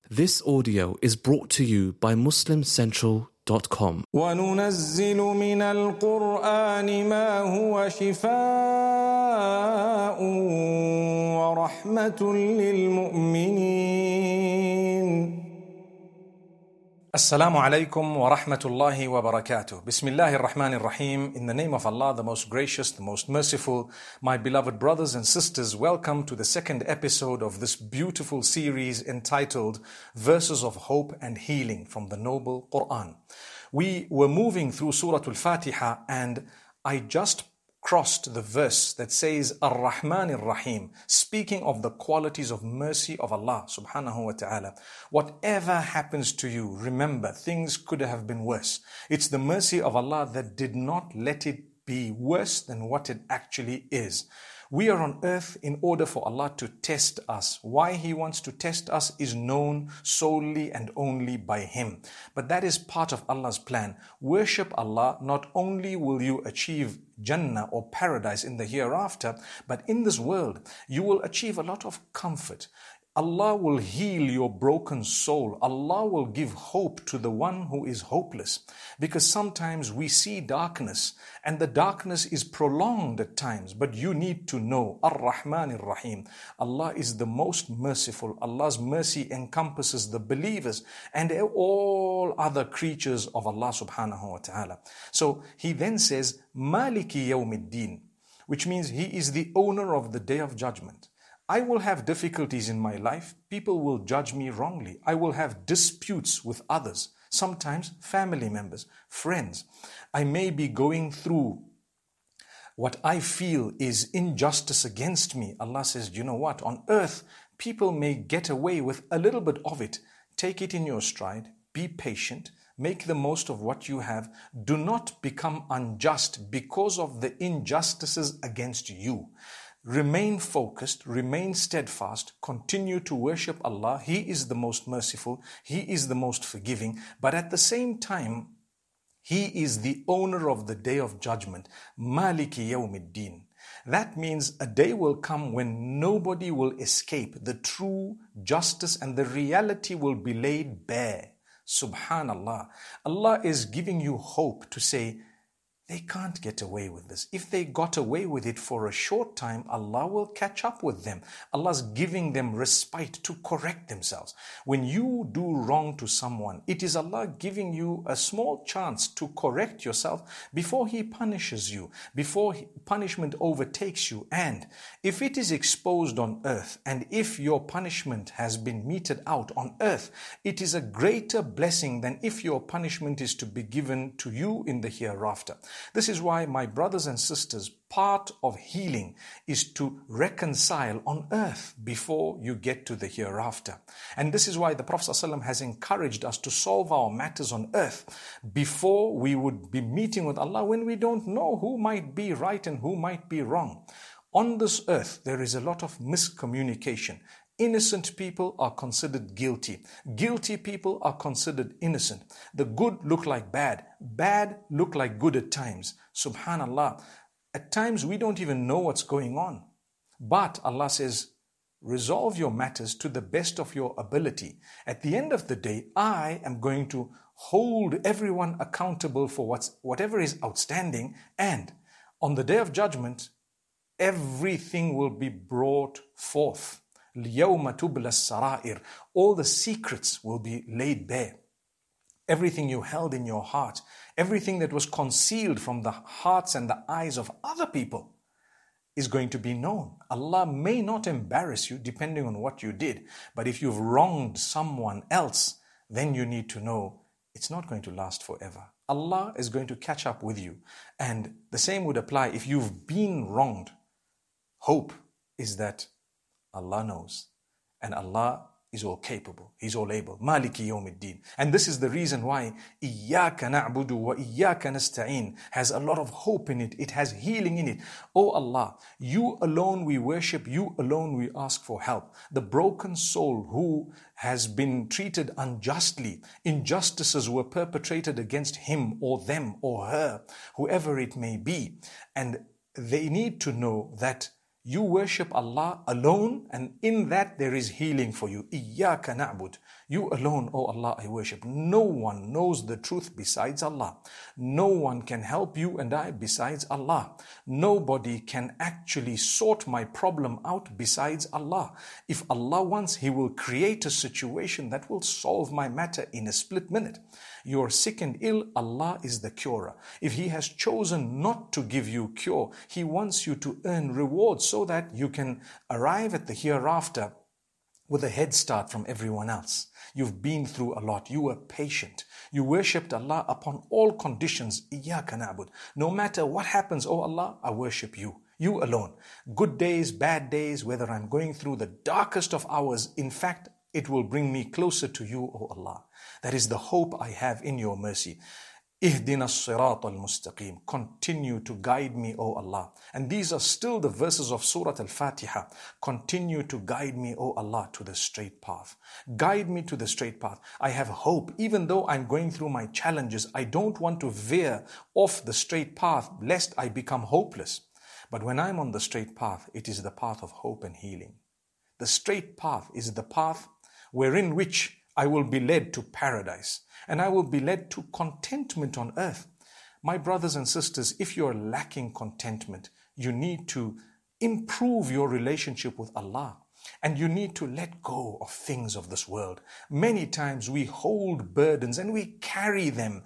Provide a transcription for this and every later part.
This audio is brought to you by MuslimCentral.com. وَنُنَزِّلُ مِنَ الْقُرْآنِ مَا هُوَ شِفَاءٌ وَرَحْمَةٌ لِلْمُؤْمِنِينَ. Assalamu alaikum wa rahmatullahi wa barakatuh. Bismillahir Rahmanir Rahim. In the name of Allah, the most gracious, the most merciful. My beloved brothers and sisters, welcome to the second episode of this beautiful series entitled Verses of Hope and Healing from the Noble Quran. We were moving through Surah Al-Fatiha and I just crossed the verse that says Ar-Rahman Ar-Rahim, speaking of the qualities of mercy of Allah subhanahu wa ta'ala. Whatever happens to you, remember, things could have been worse. It's the mercy of Allah that did not let it be worse than what it actually is. We are on earth in order for Allah to test us. Why He wants to test us is known solely and only by Him. But that is part of Allah's plan. Worship Allah, not only will you achieve Jannah or paradise in the hereafter, but in this world you will achieve a lot of comfort. Allah will heal your broken soul. Allah will give hope to the one who is hopeless. Because sometimes we see darkness and the darkness is prolonged at times. But you need to know Ar-Rahman Ar-Rahim. Allah is the most merciful. Allah's mercy encompasses the believers and all other creatures of Allah subhanahu wa ta'ala. So He then says Maliki Yawmiddin, which means He is the owner of the Day of Judgment. I will have difficulties in my life. People will judge me wrongly. I will have disputes with others, sometimes family members, friends. I may be going through what I feel is injustice against me. Allah says, you know what? On earth, people may get away with a little bit of it. Take it in your stride. Be patient. Make the most of what you have. Do not become unjust because of the injustices against you. Remain focused, remain steadfast, continue to worship Allah. He is the most merciful, He is the most forgiving, but at the same time, He is the owner of the Day of Judgment, Maliki Yawmiddin. That means a day will come when nobody will escape. The true justice and the reality will be laid bare. Subhanallah. Allah is giving you hope to say, they can't get away with this. If they got away with it for a short time, Allah will catch up with them. Allah's giving them respite to correct themselves. When you do wrong to someone, it is Allah giving you a small chance to correct yourself before He punishes you, before punishment overtakes you. And if it is exposed on earth, and if your punishment has been meted out on earth, it is a greater blessing than if your punishment is to be given to you in the hereafter. This is why, my brothers and sisters, part of healing is to reconcile on earth before you get to the hereafter. And this is why the Prophet ﷺ has encouraged us to solve our matters on earth before we would be meeting with Allah, when we don't know who might be right and who might be wrong. On this earth, there is a lot of miscommunication. Innocent people are considered guilty. Guilty people are considered innocent. The good look like bad. Bad look like good at times. Subhanallah. At times we don't even know what's going on. But Allah says, resolve your matters to the best of your ability. At the end of the day, I am going to hold everyone accountable for whatever is outstanding. And on the Day of Judgment, everything will be brought forth. الْيَوْمَ تُبْلَى السَّرَائِرُ. All the secrets will be laid bare. Everything you held in your heart, everything that was concealed from the hearts and the eyes of other people is going to be known. Allah may not embarrass you depending on what you did, but if you've wronged someone else, then you need to know it's not going to last forever. Allah is going to catch up with you. And the same would apply if you've been wronged. Hope is that Allah knows, and Allah is all capable. He's all able. Maliki Yawmiddin. And this is the reason why Iyyaka na'budu wa Iyyaka nasta'in has a lot of hope in it. It has healing in it. Oh Allah, You alone we worship, You alone we ask for help. The broken soul who has been treated unjustly, injustices were perpetrated against him or them or her, whoever it may be. And they need to know that You worship Allah alone, and in that there is healing for you. Iyyaka na'bud. You alone, O Allah, I worship. No one knows the truth besides Allah. No one can help you and I besides Allah. Nobody can actually sort my problem out besides Allah. If Allah wants, He will create a situation that will solve my matter in a split minute. You are sick and ill, Allah is the curer. If He has chosen not to give you cure, He wants you to earn rewards so that you can arrive at the hereafter with a head start from everyone else. You've been through a lot. You were patient. You worshipped Allah upon all conditions. Iyyaka na'bud. No matter what happens, oh Allah, I worship you. You alone. Good days, bad days, whether I'm going through the darkest of hours, in fact, it will bring me closer to you, O Allah. That is the hope I have in your mercy. Ihdina as-sirat al-mustaqim. Continue to guide me, O Allah. And these are still the verses of Surah Al-Fatiha. Continue to guide me, O Allah, to the straight path. Guide me to the straight path. I have hope. Even though I'm going through my challenges, I don't want to veer off the straight path lest I become hopeless. But when I'm on the straight path, it is the path of hope and healing. The straight path is the path wherein which I will be led to paradise and I will be led to contentment on earth. My brothers and sisters, if you're lacking contentment, you need to improve your relationship with Allah and you need to let go of things of this world. Many times we hold burdens and we carry them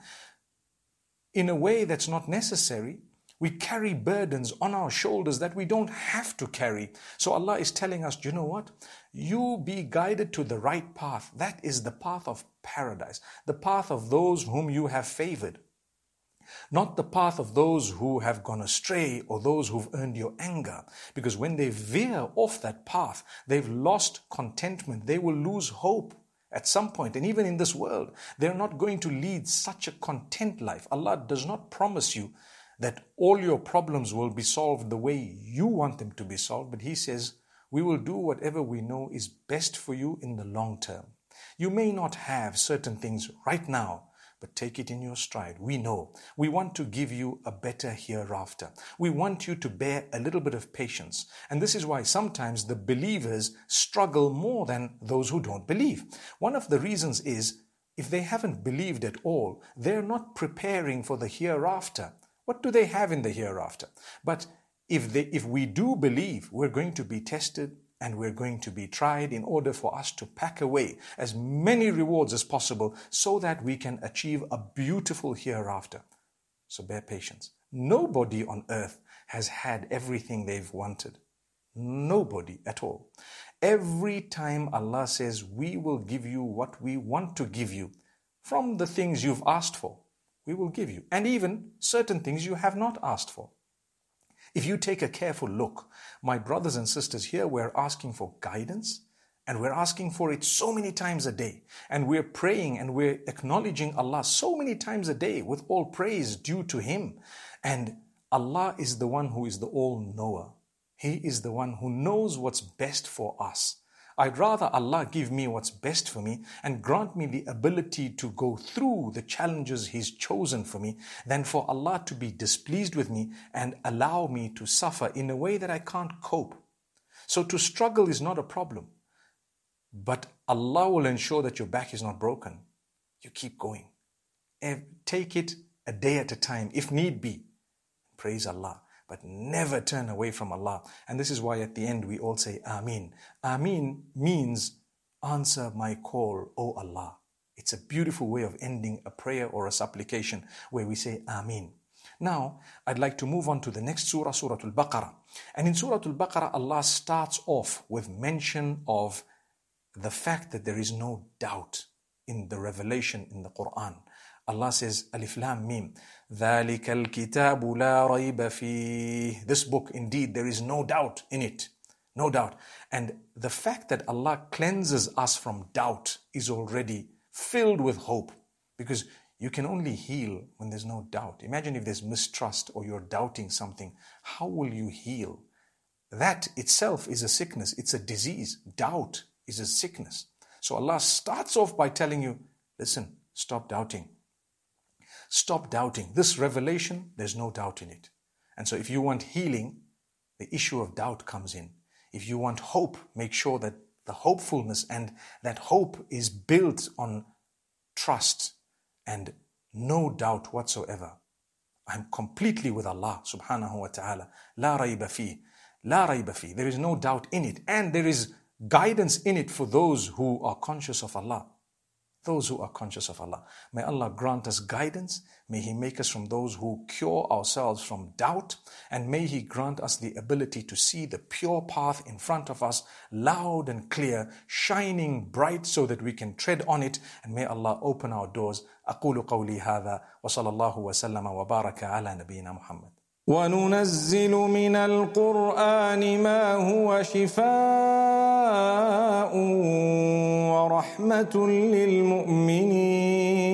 in a way that's not necessary. We carry burdens on our shoulders that we don't have to carry. So Allah is telling us, you know what? You be guided to the right path. That is the path of paradise, the path of those whom you have favored. Not the path of those who have gone astray or those who've earned your anger. Because when they veer off that path, they've lost contentment. They will lose hope at some point. And even in this world, they're not going to lead such a content life. Allah does not promise you that all your problems will be solved the way you want them to be solved. But He says, we will do whatever we know is best for you in the long term. You may not have certain things right now, but take it in your stride. We know. We want to give you a better hereafter. We want you to bear a little bit of patience. And this is why sometimes the believers struggle more than those who don't believe. One of the reasons is, if they haven't believed at all, they're not preparing for the hereafter. What do they have in the hereafter? But if we do believe, we're going to be tested and we're going to be tried in order for us to pack away as many rewards as possible so that we can achieve a beautiful hereafter. So bear patience. Nobody on earth has had everything they've wanted. Nobody at all. Every time Allah says, we will give you what we want to give you from the things you've asked for, we will give you. And even certain things you have not asked for. If you take a careful look, my brothers and sisters, here we're asking for guidance and we're asking for it so many times a day. And we're praying and we're acknowledging Allah so many times a day with all praise due to Him. And Allah is the one who is the all-knower. He is the one who knows what's best for us. I'd rather Allah give me what's best for me and grant me the ability to go through the challenges He's chosen for me than for Allah to be displeased with me and allow me to suffer in a way that I can't cope. So to struggle is not a problem, but Allah will ensure that your back is not broken. You keep going. Take it a day at a time if need be. Praise Allah. But never turn away from Allah. And this is why at the end we all say Ameen. Ameen means answer my call, O Allah. It's a beautiful way of ending a prayer or a supplication where we say Ameen. Now, I'd like to move on to the next surah, Surah Al-Baqarah. And in Surah Al-Baqarah, Allah starts off with mention of the fact that there is no doubt in the revelation in the Quran. Allah says, Alif Lam Mim, ذَلِكَ الْكِتَابُ لَا رَيْبَ فِيهِ. This book, indeed, there is no doubt in it. No doubt. And the fact that Allah cleanses us from doubt is already filled with hope. Because you can only heal when there's no doubt. Imagine if there's mistrust or you're doubting something. How will you heal? That itself is a sickness. It's a disease. Doubt is a sickness. So Allah starts off by telling you, listen, stop doubting. Stop doubting. This revelation, there's no doubt in it. And so if you want healing, the issue of doubt comes in. If you want hope, make sure that the hopefulness and that hope is built on trust and no doubt whatsoever. I'm completely with Allah subhanahu wa ta'ala. La rayba fi. La rayba fi. There is no doubt in it. And there is guidance in it for those who are conscious of Allah. Those who are conscious of Allah. May Allah grant us guidance. May He make us from those who cure ourselves from doubt. And may He grant us the ability to see the pure path in front of us, loud and clear, shining bright so that we can tread on it. And may Allah open our doors. أقول قولي هذا وصلى الله وسلم وبارك على نبينا محمد. وننزل من القرآن ما هو شفاء ورحمة للمؤمنين